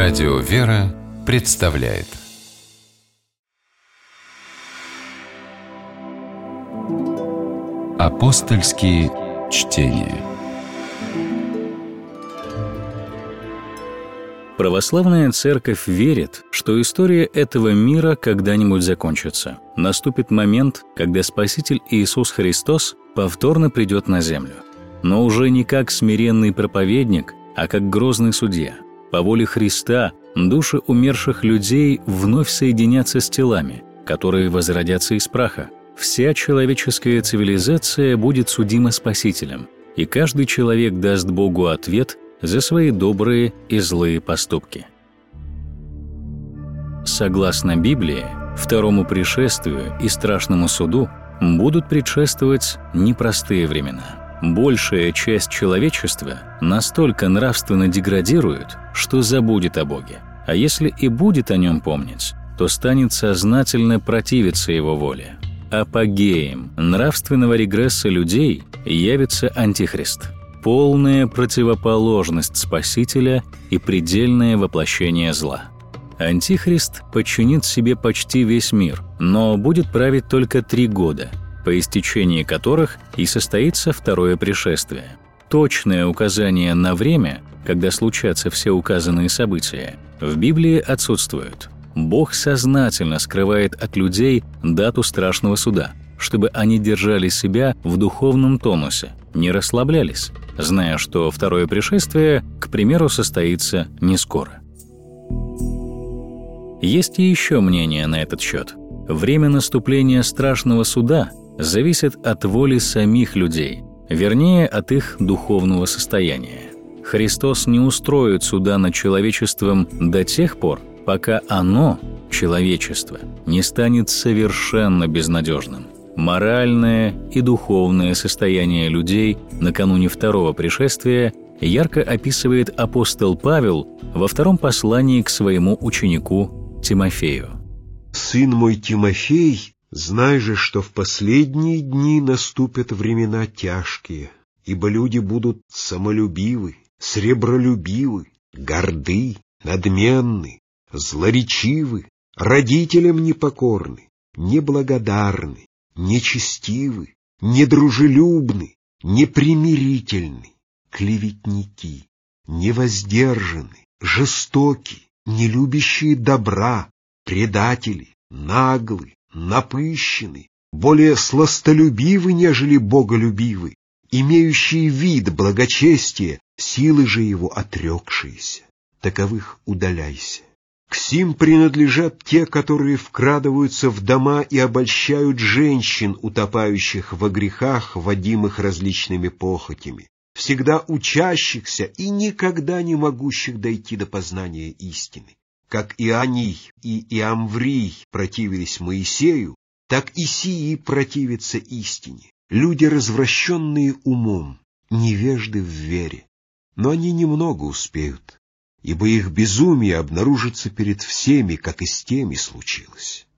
Радио «Вера» представляет Апостольские чтения. Православная Церковь верит, что история этого мира когда-нибудь закончится. Наступит момент, когда Спаситель Иисус Христос повторно придет на землю. Но уже не как смиренный проповедник, а как грозный судья. По воле Христа души умерших людей вновь соединятся с телами, которые возродятся из праха. Вся человеческая цивилизация будет судима Спасителем, и каждый человек даст Богу ответ за свои добрые и злые поступки. Согласно Библии, второму пришествию и страшному суду будут предшествовать непростые времена. Большая часть человечества настолько нравственно деградирует, что забудет о Боге. А если и будет о Нем помнить, то станет сознательно противиться Его воле. Апогеем нравственного регресса людей явится Антихрист. Полная противоположность Спасителя и предельное воплощение зла. Антихрист подчинит себе почти весь мир, но будет править только 3 года, по истечении которых и состоится второе пришествие. Точное указание на время, когда случатся все указанные события, в Библии отсутствует. Бог сознательно скрывает от людей дату страшного суда, чтобы они держали себя в духовном тонусе, не расслаблялись, зная, что второе пришествие, к примеру, состоится не скоро. Есть и еще мнение на этот счет. Время наступления страшного суда зависит от воли самих людей, вернее, от их духовного состояния. Христос не устроит суда над человечеством до тех пор, пока оно, человечество, не станет совершенно безнадежным. Моральное и духовное состояние людей накануне второго пришествия ярко описывает апостол Павел во втором послании к своему ученику Тимофею. «Сын мой Тимофей, знай же, что в последние дни наступят времена тяжкие, ибо люди будут самолюбивы, сребролюбивы, горды, надменны, злоречивы, родителям непокорны, неблагодарны, нечестивы, недружелюбны, непримирительны, клеветники, невоздержаны, жестоки, не любящие добра, предатели, наглы, напыщены, более сластолюбивы, нежели боголюбивы, имеющие вид благочестия, силы же его отрекшиеся. Таковых удаляйся. К сим принадлежат те, которые вкрадываются в дома и обольщают женщин, утопающих во грехах, водимых различными похотями, всегда учащихся и никогда не могущих дойти до познания истины. Как Ионий и Иамврий противились Моисею, так и сии противятся истине. Люди, развращенные умом, невежды в вере, но они немного успеют, ибо их безумие обнаружится перед всеми, как и с теми случилось».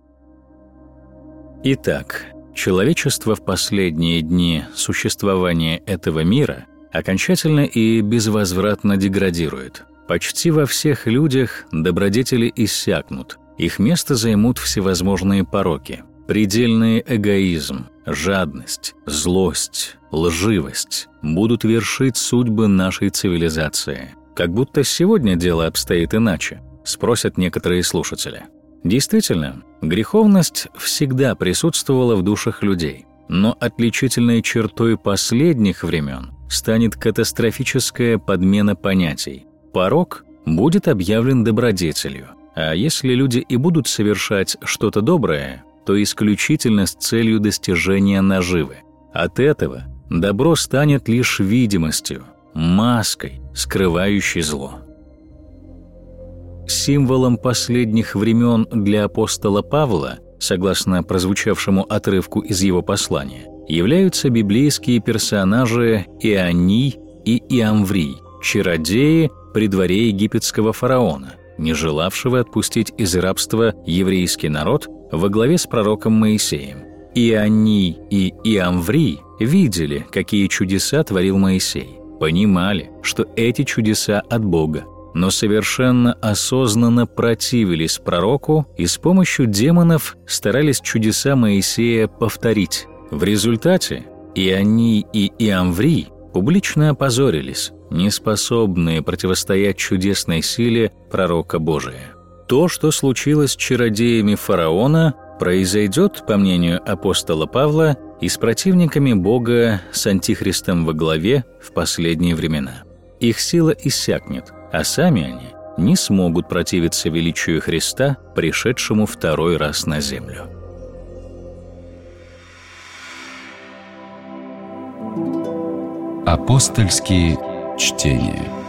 Итак, человечество в последние дни существования этого мира окончательно и безвозвратно деградирует. Почти во всех людях добродетели иссякнут, их место займут всевозможные пороки. Предельный эгоизм, жадность, злость, лживость будут вершить судьбы нашей цивилизации. Как будто сегодня дело обстоит иначе, спросят некоторые слушатели. Действительно, греховность всегда присутствовала в душах людей, но отличительной чертой последних времен станет катастрофическая подмена понятий. Порок будет объявлен добродетелью, а если люди и будут совершать что-то доброе, то исключительно с целью достижения наживы. От этого добро станет лишь видимостью, маской, скрывающей зло. Символом последних времен для апостола Павла, согласно прозвучавшему отрывку из его послания, являются библейские персонажи Ионий и Иамврий, чародеи при дворе египетского фараона, не желавшего отпустить из рабства еврейский народ во главе с пророком Моисеем. Ионий и Иамврий видели, какие чудеса творил Моисей, понимали, что эти чудеса от Бога, но совершенно осознанно противились пророку и с помощью демонов старались чудеса Моисея повторить. В результате и они, и Иамврий публично опозорились, неспособные противостоять чудесной силе пророка Божия. То, что случилось с чародеями фараона, произойдет, по мнению апостола Павла, и с противниками Бога с Антихристом во главе в последние времена. Их сила иссякнет, а сами они не смогут противиться величию Христа, пришедшему второй раз на землю. Апостольские чтения.